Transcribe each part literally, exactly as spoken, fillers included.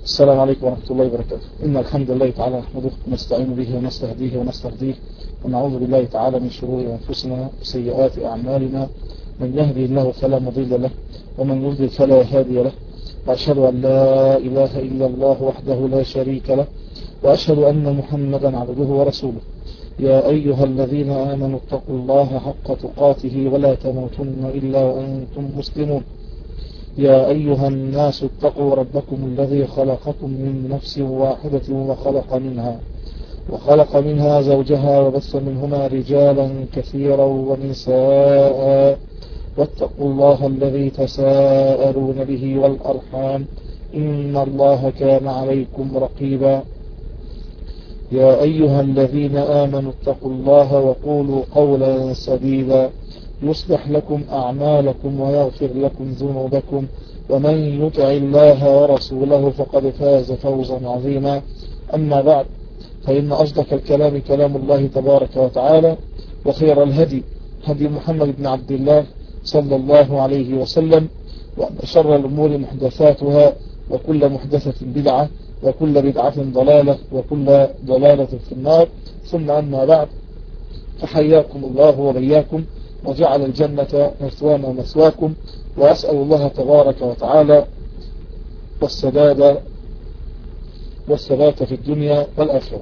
السلام عليكم ورحمة الله وبركاته. إن الحمد لله تعالى نحمده ونستعين به ونستهديه ونستهديه ونعوذ بالله تعالى من شرور أنفسنا وسيئات أعمالنا. من يهدي الله فلا مضل له ومن يضلل فلا هادي له، وأشهد أن لا إله إلا الله وحده لا شريك له، وأشهد أن محمدا عبده ورسوله. يا أيها الذين آمنوا اتقوا الله حق تقاته ولا تموتن إلا وأنتم مسلمون. يا أيها الناس اتقوا ربكم الذي خلقكم من نفس واحدة وخلق منها وخلق منها زوجها وبث منهما رجالا كثيرا ونساء، واتقوا الله الذي تساءلون به والأرحام إن الله كان عليكم رقيبا. يا أيها الذين آمنوا اتقوا الله وقولوا قولا سديدا يصلح لكم أعمالكم ويغفر لكم ذنوبكم، ومن يطع الله ورسوله فقد فاز فوزا عظيما. أما بعد، فإن أصدق الكلام كلام الله تبارك وتعالى، وخير الهدي هدي محمد بن عبد الله صلى الله عليه وسلم، وشر الأمور محدثاتها، وكل محدثة بدعة، وكل بدعة ضلالة، وكل ضلالة في النار. ثم أما بعد، فحياكم الله وبياكم وجعل الجنة مثوانا ومثواكم، وأسأل الله تبارك وتعالى والسداد والثبات في الدنيا والآخرة.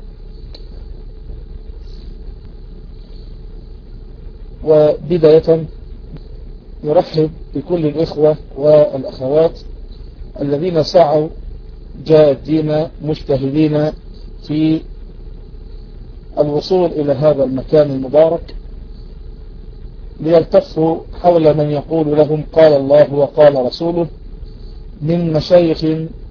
وبداية نرحب بكل الإخوة والأخوات الذين سعوا جادين مجتهدين في الوصول إلى هذا المكان المبارك ليلتفوا حول من يقول لهم قال الله وقال رسوله من مشايخ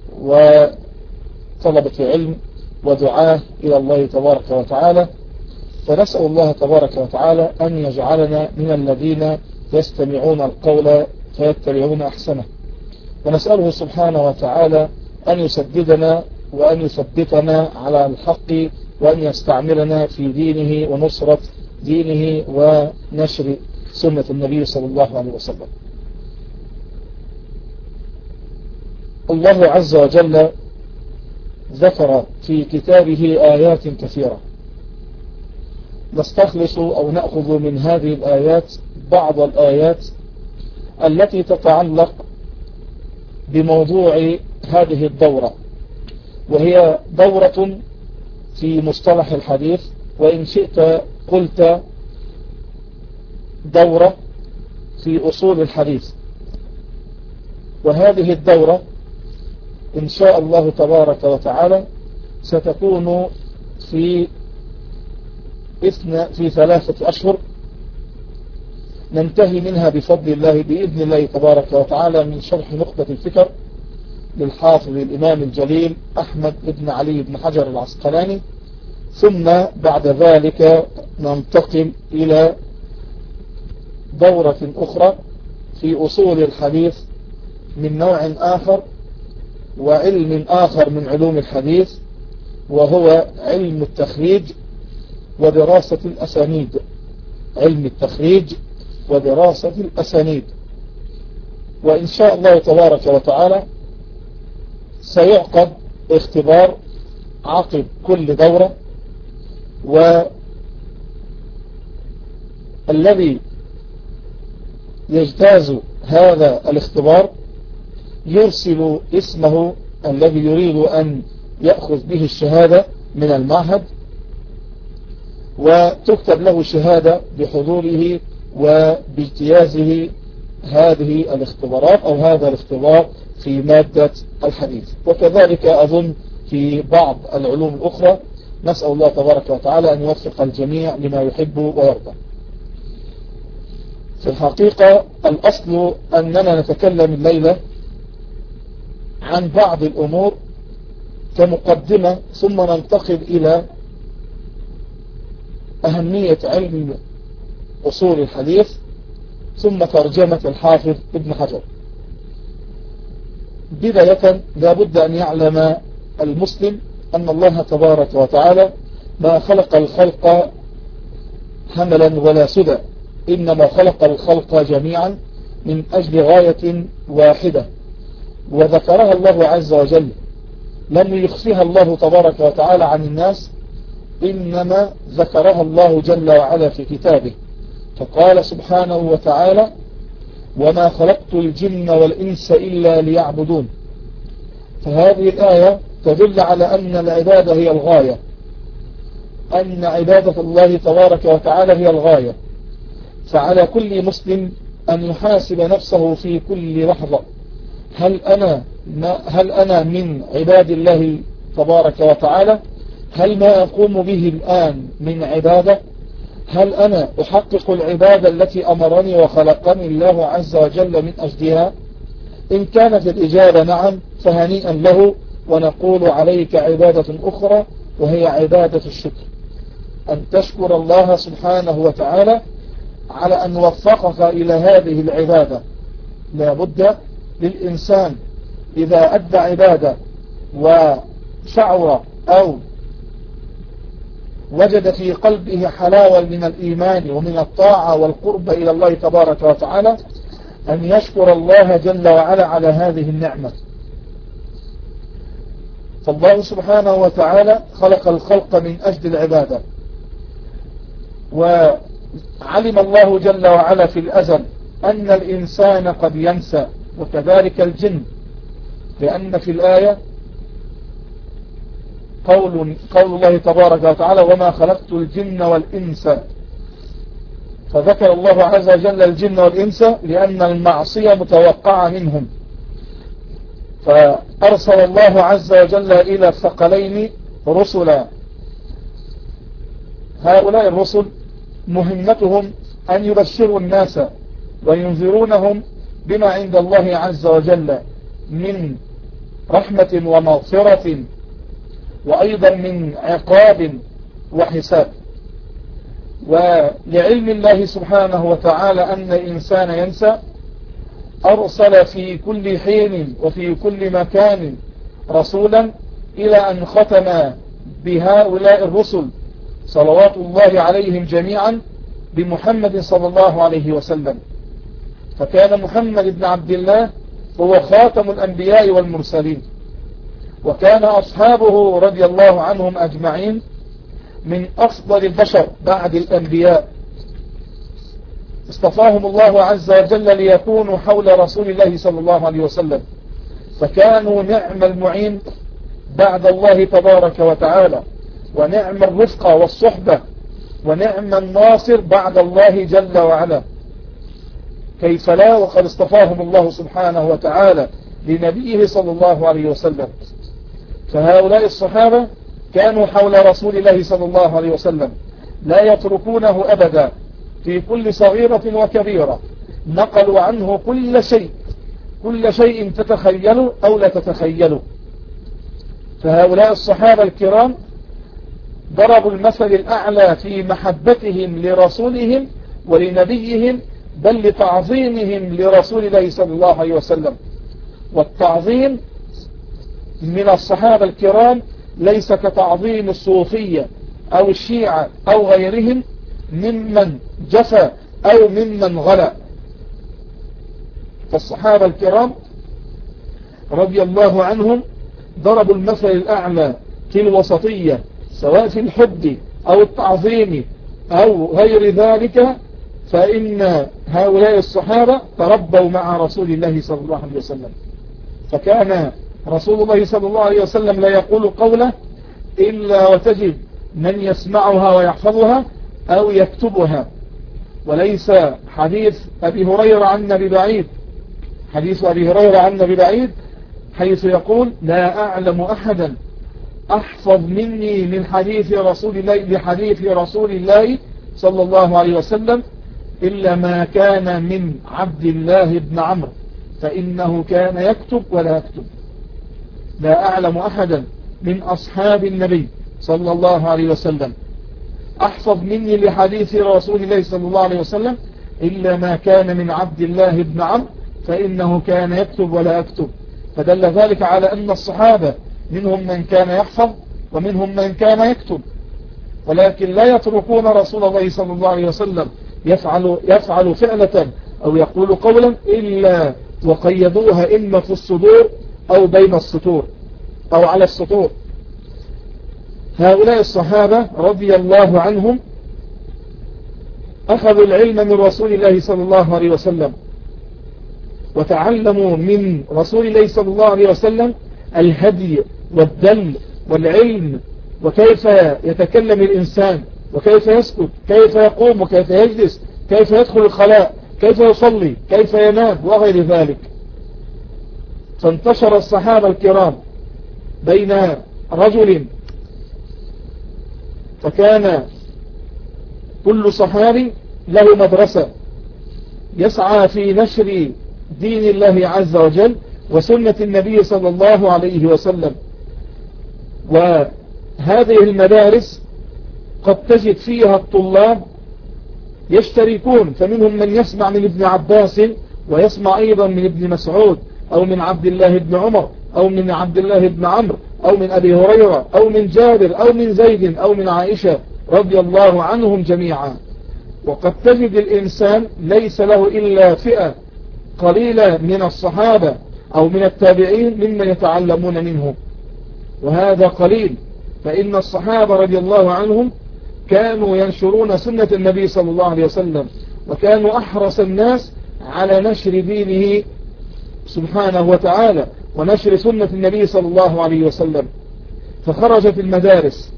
وطلبة علم ودعاة إلى الله تبارك وتعالى. فنسأل الله تبارك وتعالى أن يجعلنا من الذين يستمعون القول فيتبعون أحسنه، ونسأله سبحانه وتعالى أن يسددنا وأن يثبتنا على الحق، وأن يستعملنا في دينه ونصرة دينه ونشر سنة النبي صلى الله عليه وسلم. الله عز وجل ذكر في كتابه آيات كثيرة، نستخلص أو نأخذ من هذه الآيات بعض الآيات التي تتعلق بموضوع هذه الدورة، وهي دورة في مصطلح الحديث، وإن شئت قلت دورة في أصول الحديث. وهذه الدورة إن شاء الله تبارك وتعالى ستكون في إثنى في ثلاثة أشهر، ننتهي منها بفضل الله بإذن الله تبارك وتعالى من شرح نخبة الفكر للحافظ الإمام الجليل أحمد بن علي بن حجر العسقلاني. ثم بعد ذلك ننتقل إلى دورة أخرى في أصول الحديث من نوع آخر وعلم آخر من علوم الحديث، وهو علم التخريج ودراسة الأسانيد. علم التخريج ودراسة الأسانيد. وإن شاء الله تبارك وتعالى سيعقد اختبار عقب كل دورة، والذي يجتاز هذا الاختبار يرسل اسمه الذي يريد أن يأخذ به الشهادة من المعهد، وتكتب له شهادة بحضوره وباجتيازه هذه الاختبارات أو هذا الاختبار في مادة الحديث. وكذلك أظن في بعض العلوم الأخرى. نسأل الله تبارك وتعالى أن يوفق الجميع لما يحب ويرضى. في الحقيقة الأصل أننا نتكلم الليلة عن بعض الأمور كمقدمة، ثم ننتقل إلى أهمية علم أصول الحديث، ثم ترجمة الحافظ ابن حجر. بداية لا بد أن يعلم المسلم أن الله تبارك وتعالى ما خلق الخلق هملا ولا سدى، إنما خلق الخلق جميعا من أجل غاية واحدة، وذكرها الله عز وجل لم يخفيها الله تبارك وتعالى عن الناس، إنما ذكرها الله جل وعلا في كتابه، فقال سبحانه وتعالى: وما خلقت الجن والإنس إلا ليعبدون. فهذه الآية تدل على أن العبادة هي الغاية، أن عبادة الله تبارك وتعالى هي الغاية. فعلى كل مسلم أن يحاسب نفسه في كل لحظة، هل أنا, هل أنا من عباد الله تبارك وتعالى؟ هل ما أقوم به الآن من عبادة؟ هل أنا أحقق العبادة التي أمرني وخلقني الله عز وجل من أجلها؟ إن كانت الإجابة نعم فهنيئا له، ونقول عليك عبادة أخرى وهي عبادة الشكر، أن تشكر الله سبحانه وتعالى على أن وفقك إلى هذه العبادة. لا بد للإنسان إذا أدى عبادة وشعر أو وجد في قلبه حلاوة من الإيمان ومن الطاعة والقرب إلى الله تبارك وتعالى أن يشكر الله جل وعلا على هذه النعمة. فالله سبحانه وتعالى خلق الخلق من أجل العبادة، وعلم الله جل وعلا في الأزل أن الإنسان قد ينسى، وكذلك الجن، لأن في الآية قول, قول الله تبارك وتعالى: وما خلقت الجن والإنس. فذكر الله عز وجل الجن والإنس لأن المعصية متوقعة منهم، فأرسل الله عز وجل إلى الثقلين رسلا. هؤلاء الرسل مهمتهم أن يبشروا الناس وينذرونهم بما عند الله عز وجل من رحمة ومغفرة، وأيضا من عقاب وحساب. ولعلم الله سبحانه وتعالى أن الإنسان ينسى، أرسل في كل حين وفي كل مكان رسولا إلى أن ختم بهؤلاء الرسل صلوات الله عليهم جميعا بمحمد صلى الله عليه وسلم. فكان محمد بن عبد الله هو خاتم الأنبياء والمرسلين، وكان أصحابه رضي الله عنهم أجمعين من أفضل البشر بعد الأنبياء، اصطفاهم الله عز وجل ليكونوا حول رسول الله صلى الله عليه وسلم، فكانوا نعم المعين بعد الله تبارك وتعالى، ونعم الرفقة والصحبة، ونعم الناصر بعد الله جل وعلا. كيف لا وقد اصطفاهم الله سبحانه وتعالى لنبيه صلى الله عليه وسلم. فهؤلاء الصحابة كانوا حول رسول الله صلى الله عليه وسلم، لا يتركونه أبدا في كل صغيرة وكبيرة، نقلوا عنه كل شيء، كل شيء تتخيلوا أو لا تتخيلوا. فهؤلاء الصحابة الكرام ضربوا المثل الأعلى في محبتهم لرسولهم ولنبيهم، بل لتعظيمهم لرسول الله صلى الله عليه وسلم. والتعظيم من الصحابة الكرام ليس كتعظيم الصوفية أو الشيعة أو غيرهم ممن جفى أو ممن غلى. فالصحابة الكرام رضي الله عنهم ضربوا المثل الأعلى في الوسطية، سواء في الحب أو التعظيم أو غير ذلك. فإن هؤلاء الصحابة تربوا مع رسول الله صلى الله عليه وسلم، فكان رسول الله صلى الله عليه وسلم لا يقول قوله إلا وتجد من يسمعها ويحفظها أو يكتبها. وليس حديث أبي هريرة عنا ببعيد، حديث أبي هريرة عنا ببعيد حيث يقول: لا أعلم أحدا أحفظ مني من حديث رسول الله بحديث رسول الله صلى الله عليه وسلم إلا ما كان من عبد الله بن عمرو، فإنه كان يكتب ولا يكتب. لا أعلم أحدا من أصحاب النبي صلى الله عليه وسلم أحفظ مني لحديث رسول الله صلى الله عليه وسلم إلا ما كان من عبد الله بن عمرو، فإنه كان يكتب ولا يكتب. فدل ذلك على أن الصحابة منهم من كان يحفظ ومنهم من كان يكتب، ولكن لا يتركون رسول الله صلى الله عليه وسلم يفعل, يفعل فعلة أو يقول قولا إلا وقيدوها إما في الصدور أو بين السطور، أو على السطور. هؤلاء الصحابة رضي الله عنهم أخذوا العلم من رسول الله صلى الله عليه وسلم، وتعلموا من رسول الله صلى الله عليه وسلم الهدي والدل والعلم، وكيف يتكلم الإنسان، وكيف يسكت، كيف يقوم، وكيف يجلس، كيف يدخل الخلاء، كيف يصلي، كيف ينام، وغير ذلك. فانتشر الصحابة الكرام بين رجل، فكان كل صحابي له مدرسة يسعى في نشر دين الله عز وجل وسنة النبي صلى الله عليه وسلم. وهذه المدارس قد تجد فيها الطلاب يشتركون، فمنهم من يسمع من ابن عباس، ويسمع أيضا من ابن مسعود، أو من عبد الله بن عمر، أو من عبد الله بن عمرو، أو من أبي هريرة، أو من جابر، أو من زيد، أو من عائشة رضي الله عنهم جميعا. وقد تجد الإنسان ليس له إلا فئة قليلة من الصحابة أو من التابعين ممن يتعلمون منهم، وهذا قليل. فإن الصحابة رضي الله عنهم كانوا ينشرون سنة النبي صلى الله عليه وسلم، وكانوا أحرص الناس على نشر دينه سبحانه وتعالى ونشر سنة النبي صلى الله عليه وسلم. فخرجت المدارس،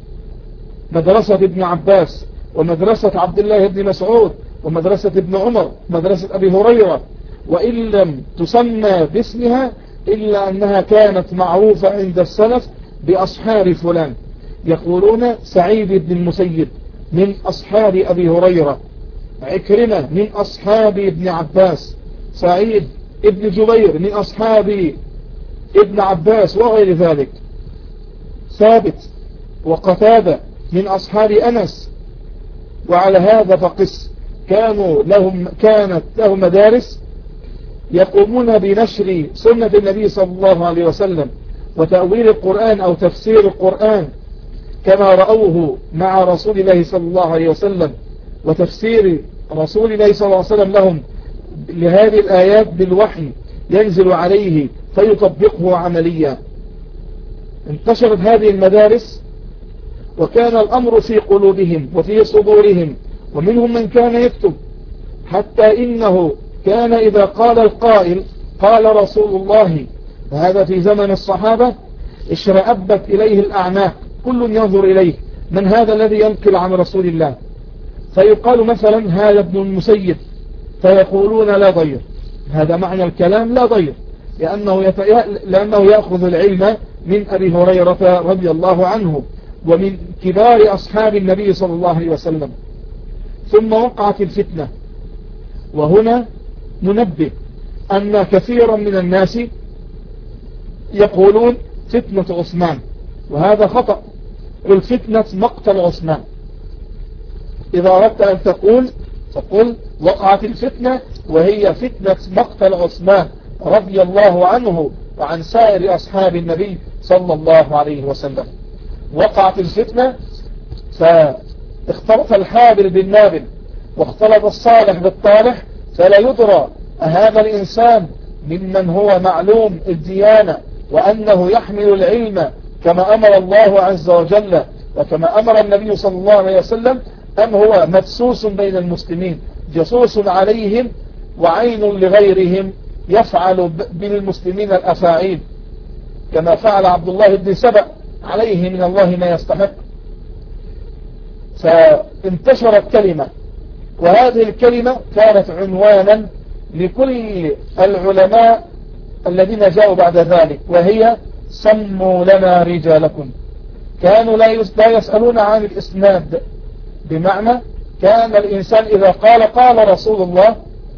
مدرسة ابن عباس، ومدرسة عبد الله بن مسعود، ومدرسة ابن عمر، ومدرسة أبي هريرة، وإن لم تسمى باسمها إلا أنها كانت معروفة عند السلف بأصحاب فلان. يقولون سعيد بن المسيب من أصحاب أبي هريرة، عكرمة من أصحاب ابن عباس، سعيد ابن جبير من أصحاب ابن عباس، وغير ذلك، ثابت وقتادة من أصحاب أنس. وعلى هذا فقس، كانوا لهم كانت لهم مدارس يقومون بنشر سنة النبي صلى الله عليه وسلم وتأويل القرآن أو تفسير القرآن كما رأوه مع رسول الله صلى الله عليه وسلم، وتفسير رسول الله صلى الله عليه وسلم لهم لهذه الآيات بالوحي ينزل عليه فيطبقه عمليا. انتشرت هذه المدارس، وكان الأمر في قلوبهم وفي صدورهم، ومنهم من كان يكتب، حتى إنه كان إذا قال القائل قال رسول الله، وهذا في زمن الصحابة، اشرأبت إليه الأعناق، كل ينظر إليه، من هذا الذي ينقل عن رسول الله؟ فيقال مثلا هذا ابن المسيب، فيقولون لا ضير. هذا معنى الكلام، لا ضير، لأنه, يت... لأنه يأخذ العلم من أبي هريرة رضي الله عنه ومن كبار أصحاب النبي صلى الله عليه وسلم. ثم وقعت الفتنة، وهنا ننبه أن كثيرا من الناس يقولون فتنة عثمان، وهذا خطأ. قل فتنة مقتل عثمان. إذا أردت أن تقول فقل وقعت الفتنة، وهي فتنة مقتل عثمان رضي الله عنه وعن سائر أصحاب النبي صلى الله عليه وسلم. وقعت الفتنة، فاختلط الحابل بالنابل، واختلط الصالح بالطالح، فلا يدرى هذا الإنسان ممن هو معلوم الديانة وأنه يحمل العلم كما أمر الله عز وجل وكما أمر النبي صلى الله عليه وسلم، أم هو مدسوس بين المسلمين جسوس عليهم وعين لغيرهم يفعل بالمسلمين الأفاعيل كما فعل عبد الله بن سبأ، عليه من الله ما يستحق. فانتشرت كلمة، وهذه الكلمة كانت عنوانا لكل العلماء الذين جاءوا بعد ذلك، وهي سموا لنا رجالكم. كانوا لا يسألون عن الإسناد، بمعنى كان الإنسان إذا قال قال رسول الله،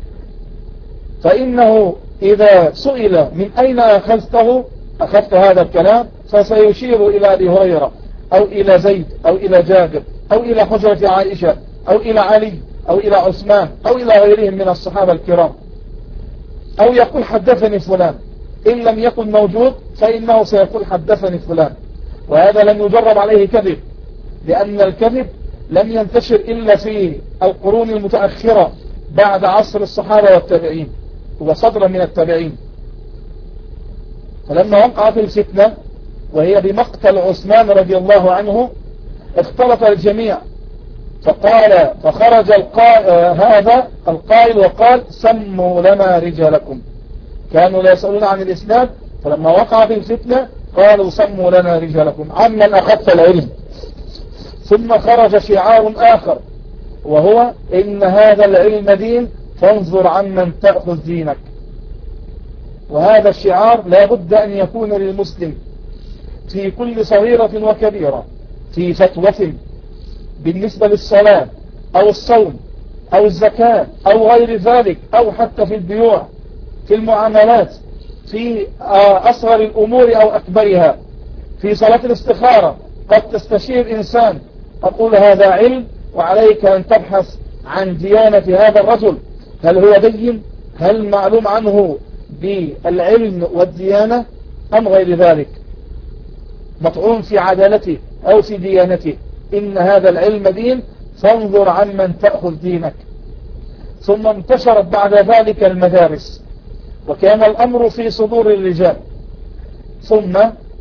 فإنه إذا سئل من أين أخذته أخذت هذا الكلام، فسيشير إلى أبي هريرة أو إلى زيد أو إلى جابر أو إلى حجرة عائشة أو إلى علي أو إلى عثمان أو إلى غيرهم من الصحابة الكرام، أو يقول حدثني فلان. إن لم يكن موجود فإنه سيقول حدثني فلان. وهذا لم يجرب عليه كذب، لأن الكذب لم ينتشر إلا في القرون المتأخرة بعد عصر الصحابة والتابعين وصدرا من التابعين. فلما وقعت الفتنة وهي بمقتل عثمان رضي الله عنه، اختلط الجميع، فقال فخرج القائل هذا القائل وقال سموا لنا رجالكم. كانوا لا يسألون عن الإسلام، فلما وقع في الفتنة قالوا سموا لنا رجالكم عمن أخذت العلم. ثم خرج شعار آخر وهو إن هذا العلم دين فانظر عمن تأخذ دينك. وهذا الشعار لا بد أن يكون للمسلم في كل صغيرة وكبيرة، في فتوى بالنسبة للصلاة أو الصوم أو الزكاة أو غير ذلك، أو حتى في البيوع، في المعاملات، في أصغر الأمور أو أكبرها، في صلاة الاستخارة قد تستشير إنسان، أقول هذا علم وعليك أن تبحث عن ديانة هذا الرجل، هل هو دين؟ هل معلوم عنه بالعلم والديانة أم غير ذلك، مطعون في عدالته أو في ديانته. إن هذا العلم دين فانظر عمن تأخذ دينك. ثم انتشرت بعد ذلك المدارس، وكان الأمر في صدور الرجال. ثم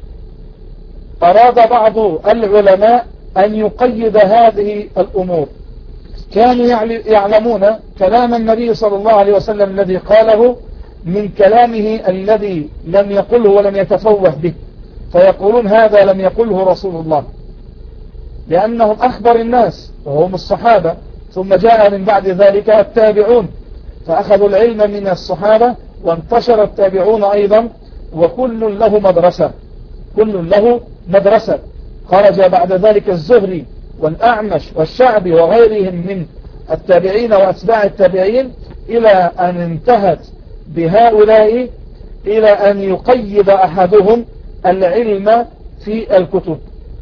أراد بعض العلماء أن يقيد هذه الأمور. كانوا يعلمون كلام النبي صلى الله عليه وسلم الذي قاله من كلامه الذي لم يقله ولم يتفوه به، فيقولون هذا لم يقله رسول الله، لأنهم أخبر الناس وهم الصحابة. ثم جاء من بعد ذلك التابعون فأخذوا العلم من الصحابة، وانتشر التابعون أيضا، وكل له مدرسة، كل له مدرسة. خرج بعد ذلك الزهري والأعمش والشعبي وغيرهم من التابعين وأتباع التابعين، إلى أن انتهت بهؤلاء إلى أن يقيد أحدهم العلم في الكتب.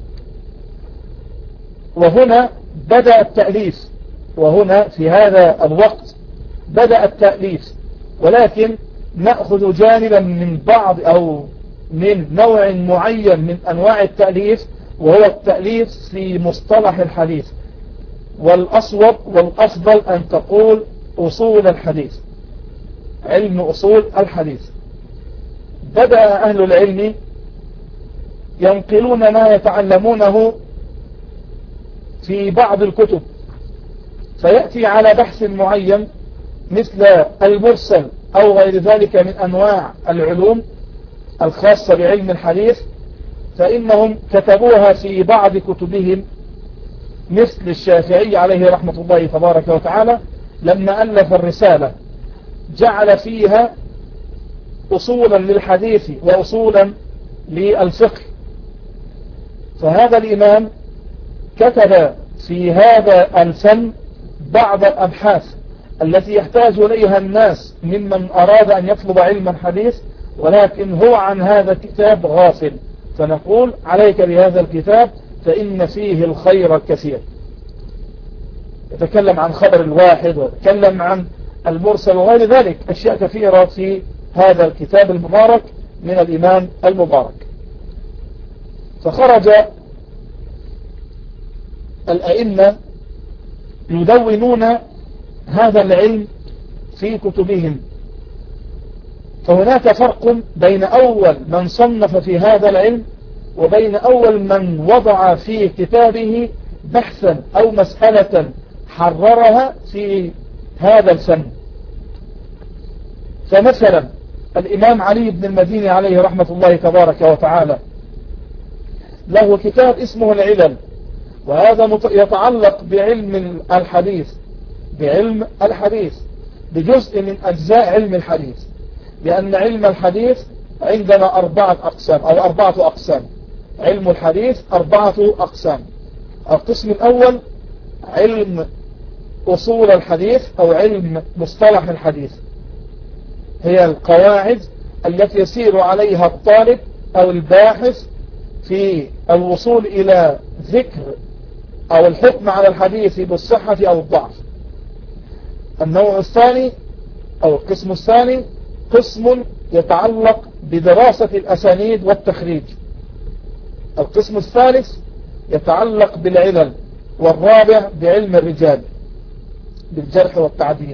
وهنا بدأ التأليف، وهنا في هذا الوقت بدأ التأليف، ولكن نأخذ جانبا من بعض أو من نوع معين من أنواع التأليف، وهو التأليف في مصطلح الحديث. والأصوب والأفضل أن تقول أصول الحديث، علم أصول الحديث. بدأ أهل العلم ينقلون ما يتعلمونه في بعض الكتب، فيأتي على بحث معين مثل المرسل أو غير ذلك من أنواع العلوم الخاصة بعلم الحديث، فإنهم كتبوها في بعض كتبهم، مثل الشافعي عليه رحمة الله تبارك وتعالى لما ألف الرسالة جعل فيها أصولا للحديث وأصولا للفقه. فهذا الإمام كتب في هذا الفن بعض الأبحاث التي يحتاج إليها الناس ممن أراد أن يطلب علم الحديث، ولكن هو عن هذا الكتاب غافل، فنقول عليك بهذا الكتاب فإن فيه الخير الكثير. يتكلم عن خبر الواحد ويتكلم عن المرسل وغير ذلك، أشياء كثيرة في هذا الكتاب المبارك من الإمام المبارك. فخرج الأئمة يدونون هذا العلم في كتبهم. فهناك فرق بين أول من صنف في هذا العلم وبين أول من وضع في كتابه بحثا أو مسألة حررها في هذا الفن. فمثلا الإمام علي بن المديني عليه رحمة الله تبارك وتعالى له كتاب اسمه العلل، وهذا يتعلق بعلم الحديث، بعلم الحديث بجزء من أجزاء علم الحديث، لأن علم الحديث عندنا أربعة أقسام أو أربعة أقسام. علم الحديث أربعة أقسام. القسم الأول علم أصول الحديث أو علم مصطلح الحديث، هي القواعد التي يسير عليها الطالب أو الباحث في الوصول إلى ذكر أو الحكم على الحديث بالصحة أو الضعف. النوع الثاني أو القسم الثاني قسم يتعلق بدراسة الأسانيد والتخريج. القسم الثالث يتعلق بالعلل، والرابع بعلم الرجال بالجرح والتعديل.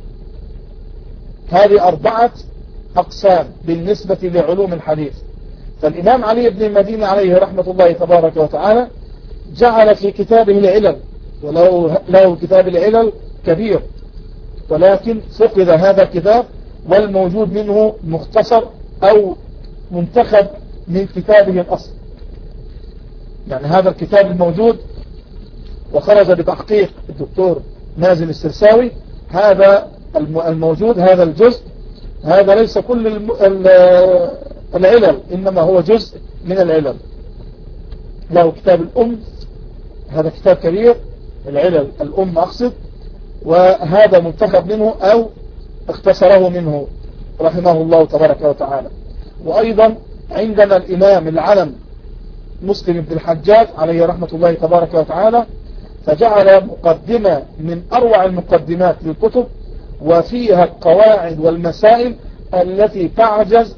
هذه أربعة أقسام بالنسبة لعلوم الحديث. فالإمام علي بن المديني عليه رحمة الله تبارك وتعالى جعل في كتابه العلل، ولو له كتاب العلل كبير، ولكن فقد هذا الكتاب، والموجود منه مختصر أو منتخب من كتابه الأصل. يعني هذا الكتاب الموجود وخرج بتحقيق الدكتور مازن السرساوي، هذا الموجود، هذا الجزء، هذا ليس كل العلل، إنما هو جزء من العلل. له كتاب الأم، هذا كتاب كبير، العلل الأم أقصد، وهذا منتخب منه أو اختصره منه رحمه الله تبارك وتعالى. وأيضا عندنا الإمام العلم مسلم بن الحجاج عليه رحمة الله تبارك وتعالى، فجعل مقدمة من أروع المقدمات للكتب، وفيها القواعد والمسائل التي تعجز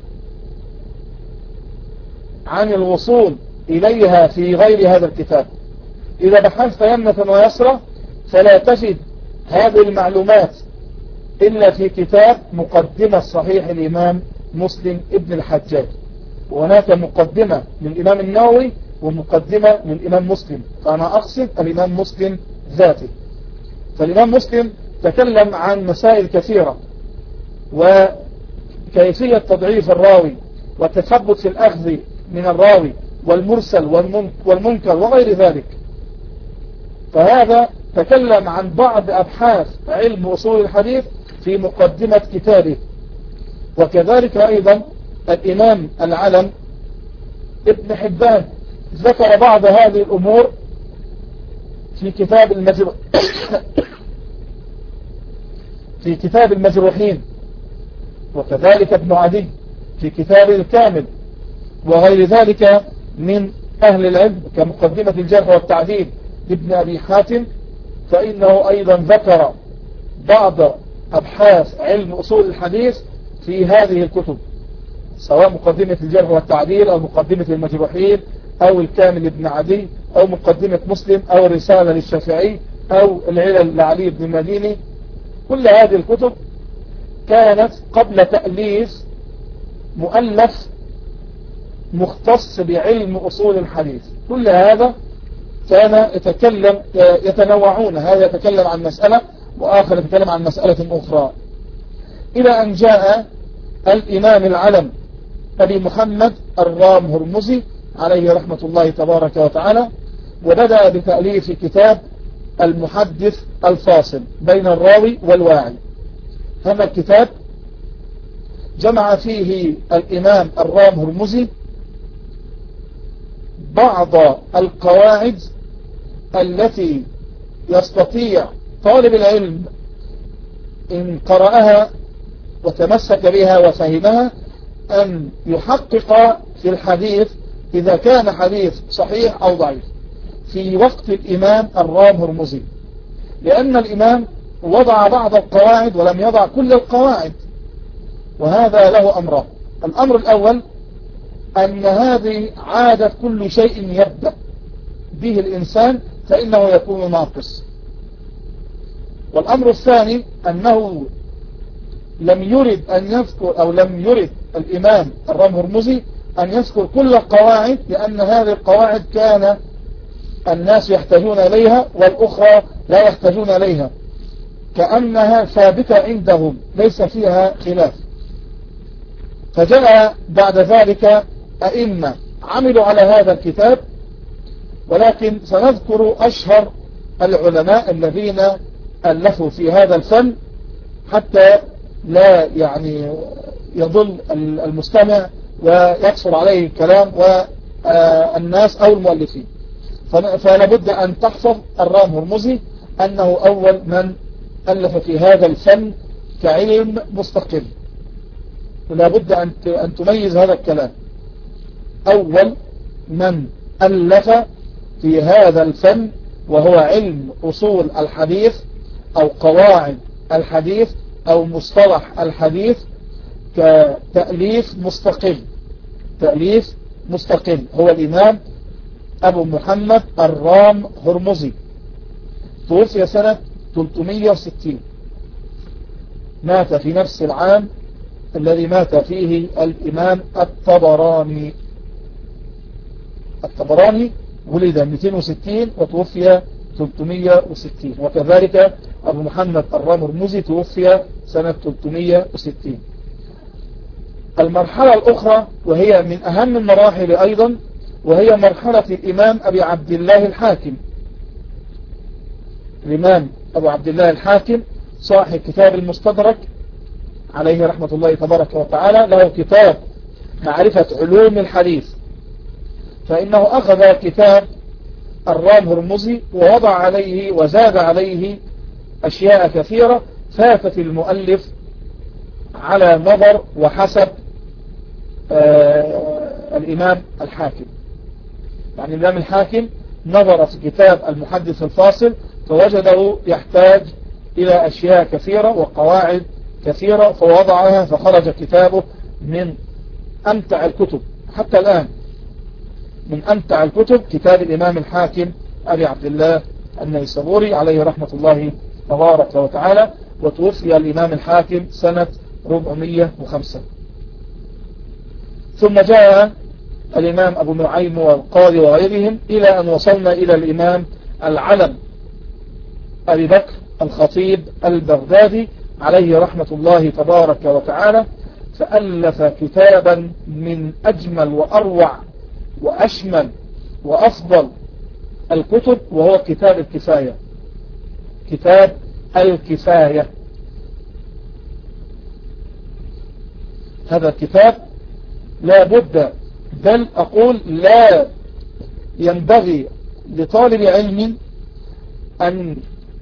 عن الوصول إليها في غير هذا الكتاب. إذا بحثت يمنة ويسرى فلا تجد هذه المعلومات إلا في كتاب مقدمة صحيح الإمام مسلم ابن الحجاج، وهناك مقدمة للإمام النووي ومقدمة للإمام مسلم، فأنا أقصد الإمام مسلم ذاته. فالإمام مسلم تكلم عن مسائل كثيرة، وكيفية تضعيف الراوي والتثبت في الأخذ من الراوي والمرسل والمنكر وغير ذلك. فهذا تكلم عن بعض أبحاث علم أصول الحديث في مقدمة كتابه. وكذلك أيضا الإمام العلم ابن حبان ذكر بعض هذه الأمور في كتاب المجروح في كتاب المجروحين، وكذلك ابن عدي في كتابه الكامل، وغير ذلك من أهل العلم كمقدمة الجرح والتعديل لابن أبي حاتم، فإنه أيضا ذكر بعض أبحاث علم أصول الحديث في هذه الكتب، سواء مقدمة الجرح والتعديل أو مقدمة المجروحين أو الكامل لابن عدي أو مقدمة مسلم أو الرسالة للشافعي أو العلل لعلي بن المديني. كل هذه الكتب كانت قبل تأليف مؤلف مختص بعلم أصول الحديث. كل هذا كان يتكلم يتنوعون، هذا يتكلم عن مسألة وآخر يتكلم عن مسألة أخرى، إلى أن جاء الإمام العلم أبي محمد الرام هرمزي عليه رحمة الله تبارك وتعالى، وبدأ بتأليف كتاب المحدث الفاصل بين الراوي والواعي. هذا الكتاب جمع فيه الإمام الرام هرمزي بعض القواعد التي يستطيع طالب العلم إن قرأها وتمسك بها وفهمها أن يحقق في الحديث إذا كان حديث صحيح أو ضعيف في وقت الإمام الرام هرمزي، لأن الإمام وضع بعض القواعد ولم يضع كل القواعد، وهذا له أمران. الأمر الأول أن هذه عادة كل شيء يبدأ به الإنسان فإنه يكون ناقص. والأمر الثاني أنه لم يرد أن يذكر أو لم يرد الإمام الرام هرمزي أن يذكر كل القواعد، لأن هذه القواعد كان الناس يحتاجون إليها والأخرى لا يحتاجون إليها، كأنها ثابتة عندهم ليس فيها خلاف. فجاء بعد ذلك أئمة عملوا على هذا الكتاب، ولكن سنذكر أشهر العلماء الذين ألفوا في هذا الفن حتى لا يعني يضل المستمع ويقصر عليه الكلام والناس أو المؤلفين. فلابد أن تحفظ الرام هرمزي أنه أول من ألف في هذا الفن كعلم مستقل، ولابد أن تميز هذا الكلام. أول من ألف في هذا الفن وهو علم أصول الحديث أو قواعد الحديث أو مصطلح الحديث كتأليف مستقل، تأليف مستقل، هو الإمام أبو محمد الرام هرمزي، توفي سنة ثلاثمائة وستين، مات في نفس العام الذي مات فيه الإمام الطبراني الطبراني ولد مئتين وستين وتوفي ثلاثمئة وستين، وكذلك أبو محمد الرامرمزي توفي سنة ثلاثمئة وستين. المرحلة الأخرى وهي من أهم المراحل أيضا، وهي مرحلة الإمام أبي عبد الله الحاكم. الإمام أبو عبد الله الحاكم صاحب كتاب المستدرك عليه رحمة الله تبارك وتعالى، له كتاب معرفة علوم الحديث، فإنه أخذ كتاب الرامرمزي ووضع عليه وزاد عليه أشياء كثيرة فاتت المؤلف على نظر وحسب آه الإمام الحاكم. يعني الإمام الحاكم نظر في كتاب المحدث الفاصل فوجده يحتاج إلى أشياء كثيرة وقواعد كثيرة فوضعها، فخرج كتابه من أمتع الكتب حتى الآن، من أمتع الكتب كتاب الإمام الحاكم أبي عبد الله النيسابوري عليه رحمة الله تبارك وتعالى، وتوفي الإمام الحاكم سنة أربعمئة وخمسة. ثم جاء الإمام أبو نعيم والقاضي وغيرهم إلى أن وصلنا إلى الإمام العلم أبي بكر الخطيب البغدادي عليه رحمة الله تبارك وتعالى، فألف كتابا من أجمل وأروع وأشمل وأفضل الكتب، وهو كتاب الكفاية. كتاب الكفاية هذا الكتاب لا بد، بل أقول لا ينبغي لطالب علم أن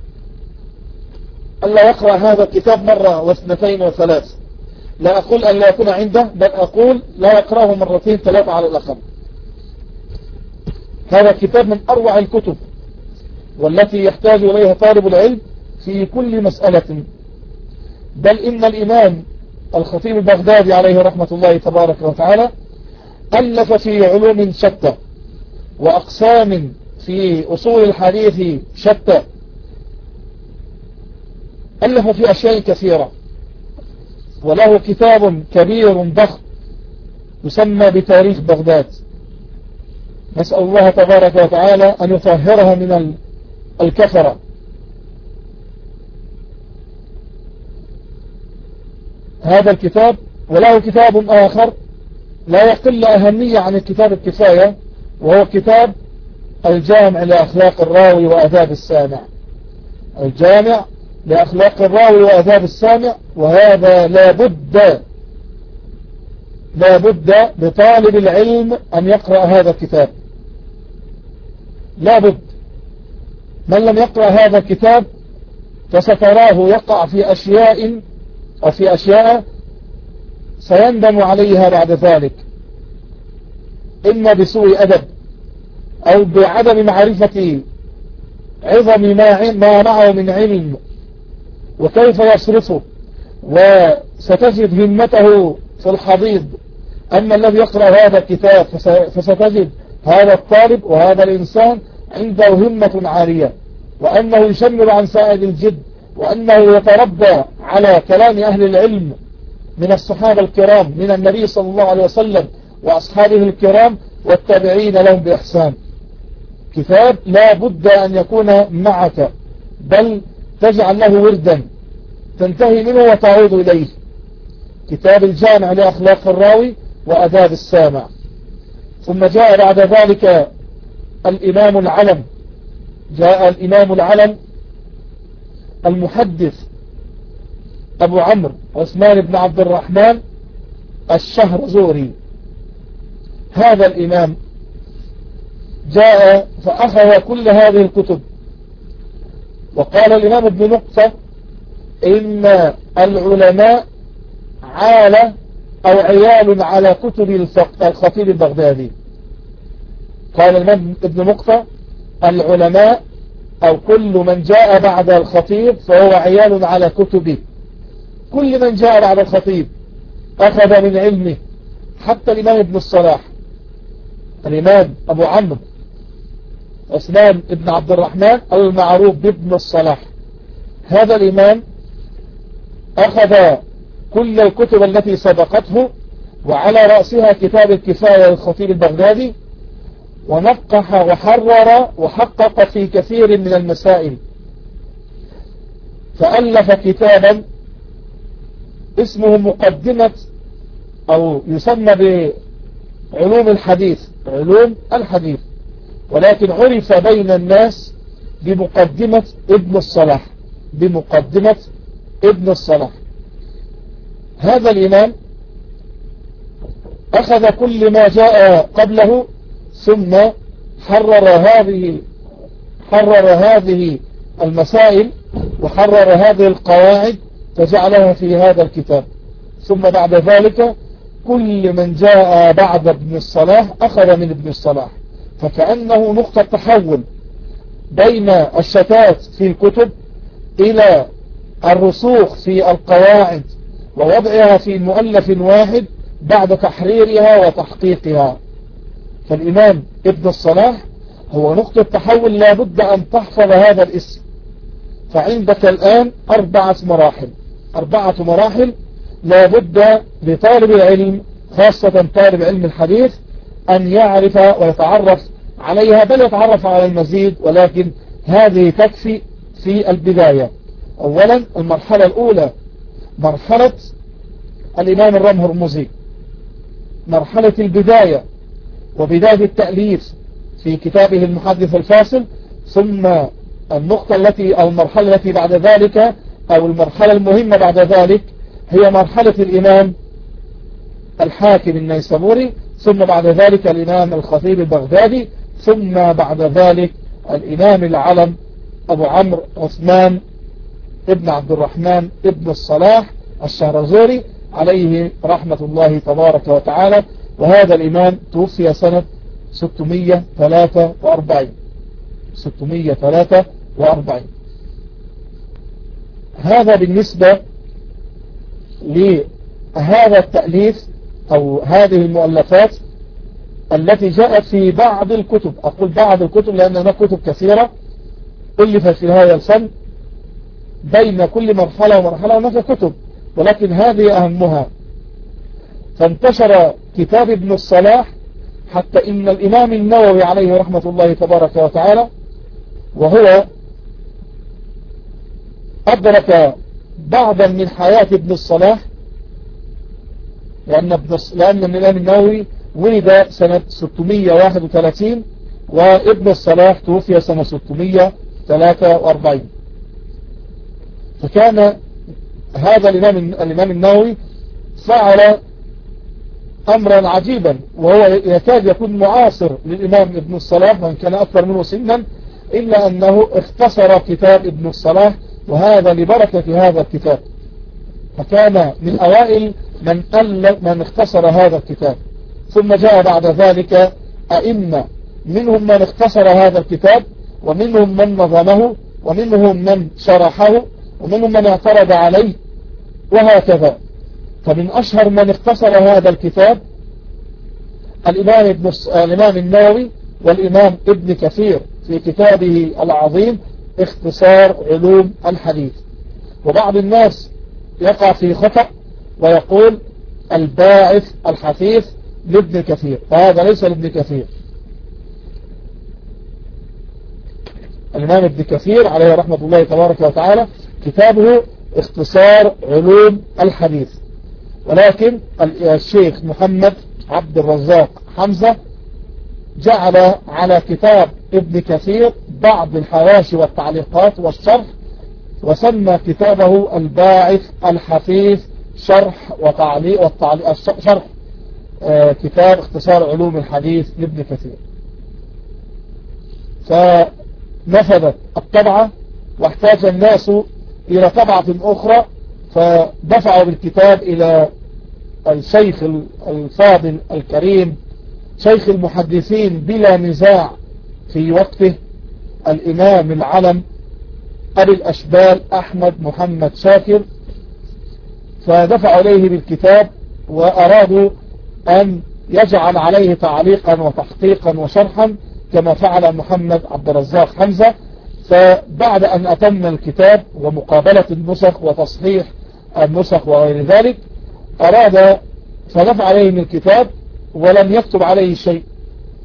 ألا يقرأ هذا الكتاب مرة واثنتين وثلاث. لا أقول أن لا يكون عنده، بل أقول لا يقرأه مرتين ثلاثة على الأقل. هذا الكتاب من أروع الكتب والتي يحتاج إليها طالب العلم في كل مسألة. بل إن الإمام الخطيب البغدادي عليه رحمة الله تبارك وتعالى ألف في علوم شتى وأقسام في أصول الحديث شتى، ألف في أشياء كثيرة، وله كتاب كبير ضخم يسمى بتاريخ بغداد. نسأل الله تبارك وتعالى أن يطهرها من الكفرة. هذا الكتاب، وله كتاب آخر لا يقل أهمية عن الكتاب الكفاية، وهو كتاب الجامع لأخلاق الراوي وأداب السامع. الجامع لأخلاق الراوي وأداب السامع، وهذا لا بد لا بد لطالب العلم أن يقرأ هذا الكتاب، لا بد. من لم يقرأ هذا الكتاب فستراه يقع في أشياء أو في أشياء سيندم عليها بعد ذلك، إما بسوء أدب أو بعدم معرفة عظم ما معه من علم وكيف يصرفه، وستجد همته في الحضيض. أما الذي يقرأ هذا الكتاب فستجد هذا الطالب وهذا الإنسان عنده همة عالية، وأنه يشمل عن سائد الجد، وأنه يتربى على كلام أهل العلم من الصحابة الكرام، من النبي صلى الله عليه وسلم وأصحابه الكرام والتابعين لهم بإحسان. كتاب لا بد أن يكون معك، بل تجعل له وردا تنتهي منه وتعود إليه. كتاب الجامع لأخلاق الراوي وأداب السامع. ثم جاء بعد ذلك الإمام العلم، جاء الإمام العلم المحدث أبو عمرو عثمان بن عبد الرحمن الشهرزوري. هذا الإمام جاء فأخذ كل هذه الكتب، وقال الإمام ابن نقطة إن العلماء عالة أو عيال على كتب الخطيب البغدادي. قال الإمام ابن نقطة العلماء أو كل من جاء بعد الخطيب فهو عيال على كتبه. كل من جاء بعد الخطيب أخذ من علمه، حتى الإمام ابن الصلاح، الإمام أبو عمرو عثمان ابن عبد الرحمن المعروف بابن الصلاح، هذا الإمام أخذ كل الكتب التي سبقته، وعلى رأسها كتاب الكفاية للخطيب البغدادي، ونقح وحرر وحقق في كثير من المسائل، فألف كتابا اسمه مقدمة أو يسمى بعلوم الحديث، علوم الحديث، ولكن عرف بين الناس بمقدمة ابن الصلاح، بمقدمة ابن الصلاح. هذا الإمام أخذ كل ما جاء قبله ثم حرر هذه حرر هذه المسائل وحرر هذه القواعد فجعلها في هذا الكتاب. ثم بعد ذلك كل من جاء بعد ابن الصلاح أخذ من ابن الصلاح، فكأنه نقطة تحول بين الشتات في الكتب إلى الرسوخ في القواعد ووضعها في مؤلف واحد بعد تحريرها وتحقيقها. فالإمام ابن الصلاح هو نقطة تحول، لا بد أن تحفظ هذا الاسم. فعندك الآن أربعة مراحل، أربعة مراحل لا بد لطالب العلم، خاصة طالب علم الحديث، أن يعرف ويتعرف عليها، بل يتعرف على المزيد، ولكن هذه تكفي في البداية. أولا المرحلة الأولى مرحلة الإمام الرمهرمزي، مرحلة البداية وبداية التأليف في كتابه المحدث الفاصل. ثم النقطة التي أو المرحلة التي بعد ذلك أو المرحلة المهمة بعد ذلك هي مرحلة الإمام الحاكم النيسابوري، ثم بعد ذلك الإمام الخطيب البغدادي، ثم بعد ذلك الإمام العلم أبو عمرو عثمان ابن عبد الرحمن ابن الصلاح الشهرزوري عليه رحمة الله تبارك وتعالى. وهذا الإمام توفي سنة ستمائة وثلاثة وأربعين ستمائة وثلاثة وأربعين. هذا بالنسبة لهذا التأليف أو هذه المؤلفات التي جاءت في بعض الكتب. أقول بعض الكتب لأن هناك كتب كثيرة ألفت في هذا الفن، بين كل مرحلة ومرحلة هناك كتب، ولكن هذه أهمها. فانتشر كتاب ابن الصلاح حتى إن الإمام النووي عليه رحمة الله تبارك وتعالى وهو أدرك بعضا من حياة ابن الصلاح، لأن, ابن لأن الإمام النووي ولد سنة ستمائة وواحد وثلاثين وابن الصلاح توفي سنة ستمائة وثلاثة وأربعين. فكان هذا الإمام, الإمام النووي فعل أمرا عجيبا، وهو يكاد يكون معاصر للإمام ابن الصلاح وإن كان أكثر منه سنا، إلا أنه اختصر كتاب ابن الصلاح، وهذا لبركة هذا الكتاب. فكان من أوائل من ألف من اختصر هذا الكتاب. ثم جاء بعد ذلك أئمة، منهم من اختصر هذا الكتاب، ومنهم من نظمه، ومنهم من شرحه، ومنهم من اعترض عليه، وهكذا. فمن أشهر من اختصر هذا الكتاب الإمام, ابن الإمام النووي والإمام ابن كثير في كتابه العظيم اختصار علوم الحديث. وبعض الناس يقع في خطأ ويقول الباعث الحثيث لابن كثير، فهذا ليس لابن كثير. الإمام ابن كثير عليه رحمة الله تبارك وتعالى كتابه اختصار علوم الحديث، ولكن الشيخ محمد عبد الرزاق حمزة جعل على كتاب ابن كثير بعض الحواشي والتعليقات والشرح، وسمى كتابه الباعث الحثيث شرح وتعليق والتعليق شرح آه كتاب اختصار علوم الحديث لابن كثير. فنفذت الطبعة واحتاج الناس إلى طبعة أخرى، فدفعوا بالكتاب إلى الشيخ الفاضل الكريم شيخ المحدثين بلا نزاع في وقته الإمام العلم أبي الأشبال أحمد محمد شاكر، فدفعوا إليه بالكتاب وأرادوا أن يجعل عليه تعليقا وتحقيقا وشرحا كما فعل محمد عبد الرزاق حمزة. فبعد أن أتم الكتاب ومقابلة النسخ وتصحيح النسخ وغير ذلك أراد فدفع عليه من الكتاب ولم يكتب عليه شيء،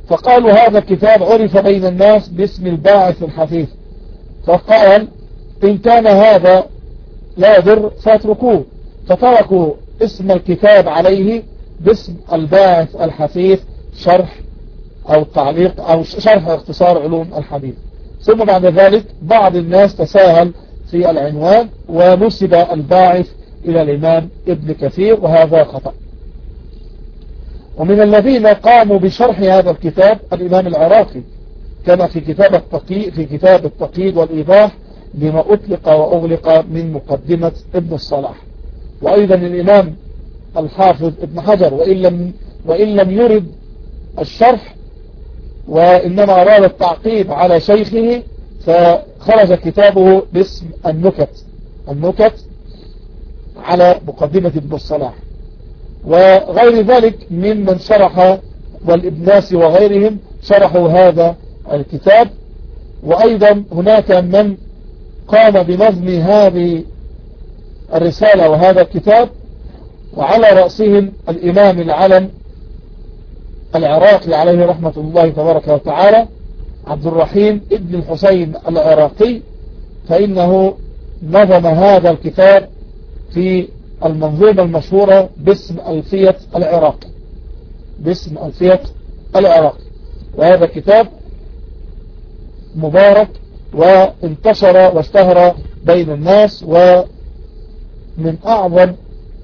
فقالوا هذا الكتاب عرف بين الناس باسم الباعث الحثيث، فقال إن كان هذا لا يضر فاتركوه، فتركوا اسم الكتاب عليه باسم الباعث الحثيث شرح أو تعليق أو شرح اختصار علوم الحديث. ثم بعد ذلك بعض الناس تساهل في العنوان ونسب الباعث إلى الإمام ابن كثير، وهذا خطأ. ومن الذين قاموا بشرح هذا الكتاب الإمام العراقي، كما في كتاب التقييد في كتاب التقييد والإيضاح لما أطلق وأغلق من مقدمة ابن الصلاح. وأيضا الإمام الحافظ ابن حجر، وإن لم, وإن لم يرد الشرح وإنما أراد التعقيب على شيخه، فخرج كتابه باسم النكت النكت على مقدمة ابن الصلاح. وغير ذلك ممن شرح، والابناس وغيرهم شرحوا هذا الكتاب. وأيضا هناك من قام بنظم هذه الرسالة وهذا الكتاب، وعلى رأسهم الإمام العلم العراقي عليه رحمة الله تبارك وتعالى عبد الرحيم ابن الحسين العراقي، فإنه نظم هذا الكتاب في المنظومة المشهورة باسم ألفية العراقي باسم ألفية العراقي وهذا كتاب مبارك وانتشر واشتهر بين الناس، ومن أعظم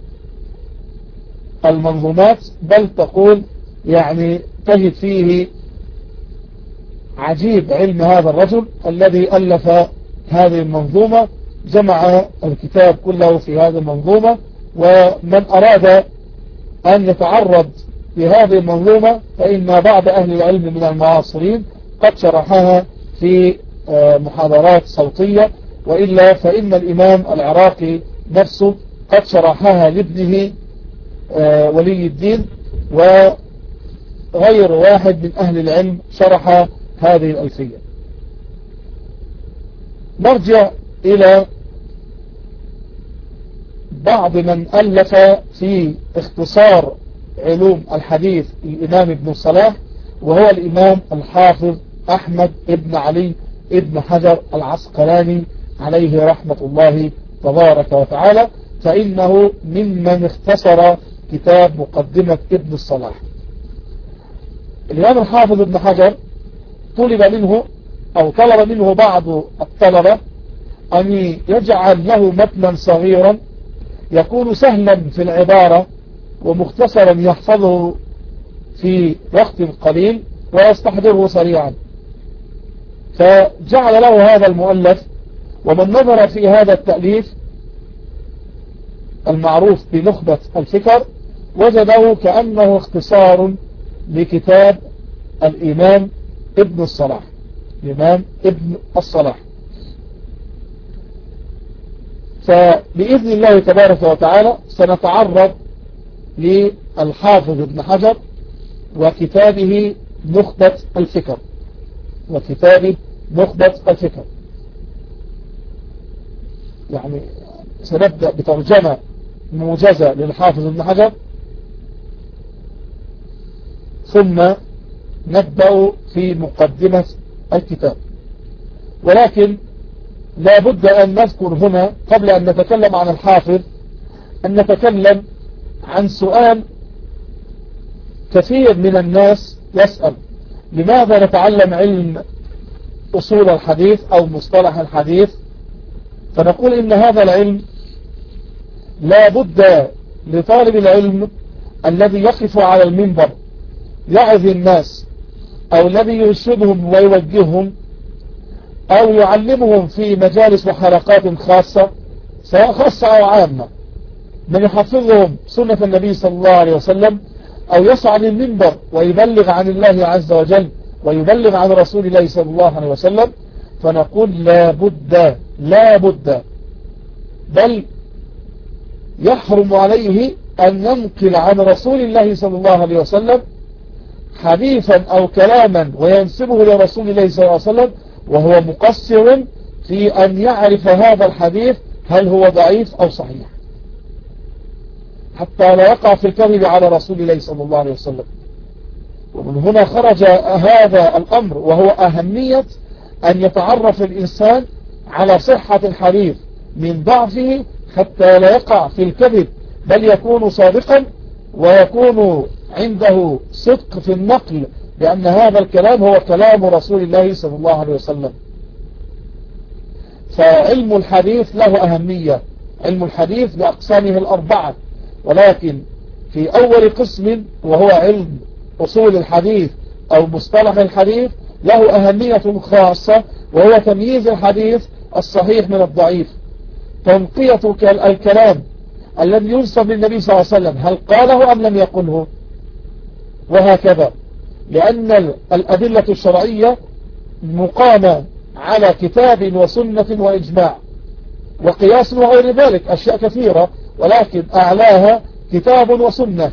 المنظومات، بل تقول يعني تجد فيه عجيب علم هذا الرجل الذي ألف هذه المنظومة، جمع الكتاب كله في هذه المنظومة. ومن أراد أن يتعرض لهذه المنظومة فإن بعض أهل العلم من المعاصرين قد شرحها في محاضرات صوتية، وإلا فإن الإمام العراقي نفسه قد شرحها لابنه ولي الدين، وغير واحد من أهل العلم شرح هذه الألفية. نرجع إلى بعض من ألف في اختصار علوم الحديث الإمام ابن الصلاح، وهو الإمام الحافظ أحمد ابن علي ابن حجر العسقلاني عليه رحمة الله تبارك وتعالى، فإنه ممن اختصر كتاب مقدمة ابن الصلاح. الإمام الحافظ ابن حجر طلب منه أو طلب منه بعض الطلبة أن يجعل له متنا صغيرا يكون سهلا في العبارة ومختصرا يحفظه في وقت قليل ويستحضره سريعا، فجعل له هذا المؤلف. ومن نظر في هذا التأليف المعروف بنخبة الفكر وجده كأنه اختصار لكتاب الإمام ابن الصلاح الإمام ابن الصلاح. فبإذن الله تبارك وتعالى سنتعرض للحافظ ابن حجر وكتابه نخبة الفكر وكتابه نخبة الفكر يعني سنبدأ بترجمة موجزة للحافظ ابن حجر، ثم نبدأ في مقدمة الكتاب. ولكن لا بد أن نذكر هنا قبل أن نتكلم عن الحافظ أن نتكلم عن سؤال كثير من الناس يسأل: لماذا نتعلم علم أصول الحديث أو مصطلح الحديث؟ فنقول إن هذا العلم لا بد لطالب العلم الذي يقف على المنبر يعظ الناس، أو الذي يرشدهم ويوجههم، أو يعلمهم في مجالس وحلقات خاصة سواء خاصة أو عامة، من يحفظهم سنة النبي صلى الله عليه وسلم، أو يسعى للمنبر ويبلغ عن الله عز وجل ويبلغ عن رسول الله صلى الله عليه وسلم، فنقول لا بد لا بد بل يحرم عليه أن ينقل عن رسول الله صلى الله عليه وسلم حديثا أو كلاما وينسبه لرسول الله صلى الله عليه وسلم وهو مقصر في أن يعرف هذا الحديث هل هو ضعيف أو صحيح، حتى لا يقع في الكذب على رسول الله صلى الله عليه وسلم. ومن هنا خرج هذا الأمر، وهو أهمية أن يتعرف الإنسان على صحة الحديث من ضعفه حتى لا يقع في الكذب، بل يكون صادقا ويكون عنده صدق في النقل، لأن هذا الكلام هو كلام رسول الله صلى الله عليه وسلم. فعلم الحديث له أهمية. علم الحديث بأقسامه الأربعة، ولكن في أول قسم وهو علم أصول الحديث أو مصطلح الحديث له أهمية خاصة، وهو تمييز الحديث الصحيح من الضعيف، تنقية الكلام الذي ينسب للنبي صلى الله عليه وسلم هل قاله أم لم يقله، وهكذا. لأن الأدلة الشرعية مقامة على كتاب وسنة وإجماع وقياس وغير ذلك، أشياء كثيرة، ولكن أعلاها كتاب وسنة.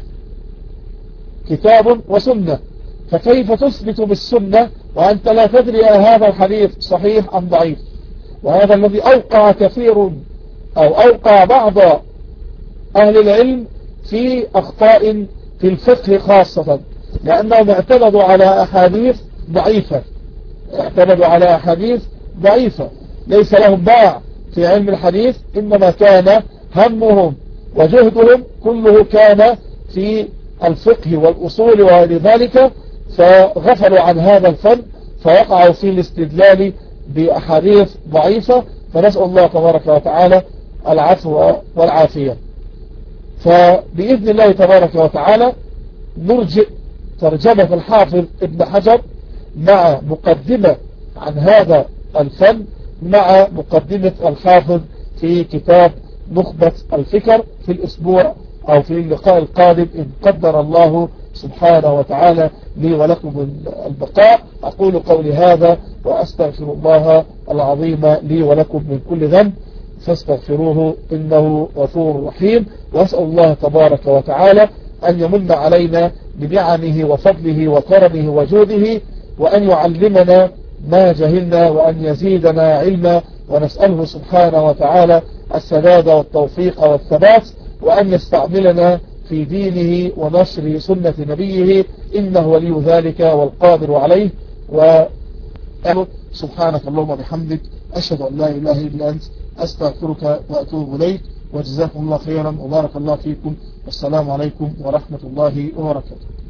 كتاب وسنة، فكيف تثبت بالسنة وأنت لا تدري هذا الحديث صحيح أم ضعيف؟ وهذا الذي أوقع كثير أو أوقع بعض أهل العلم في أخطاء في الفقه خاصة، لأنهم اعتمدوا على أحاديث ضعيفة اعتمدوا على أحاديث ضعيفة ليس لهم باع في علم الحديث، إنما كان همهم وجهدهم كله كان في الفقه والأصول وغير ذلك، فغفلوا عن هذا الفن فوقعوا في الاستدلال بأحاديث ضعيفة، فنسأل الله تبارك وتعالى العفو والعافية. فبإذن الله تبارك وتعالى نرجئ ترجمة الحافظ ابن حجر مع مقدمة عن هذا الفن مع مقدمة الحافظ في كتاب نخبة الفكر في الأسبوع أو في اللقاء القادم إن قدر الله سبحانه وتعالى لي ولكم البقاء. أقول قولي هذا وأستغفر الله العظيم لي ولكم من كل ذنب فاستغفروه إنه غفور رحيم. وأسأل الله تبارك وتعالى أن يمن علينا بنعمه وفضله وكرمه وجوده، وأن يعلمنا ما جهلنا وأن يزيدنا علما، ونسأله سبحانه وتعالى السداد والتوفيق والثبات، وأن يستعملنا في دينه ونشر سنة نبيه إنه ولي ذلك والقادر عليه. وسبحانك اللهم وبحمدك أشهد أن لا إله إلا أنت أستغفرك وأتوب إليك، وجزاكم الله خيرا وبارك الله فيكم، والسلام عليكم ورحمة الله وبركاته.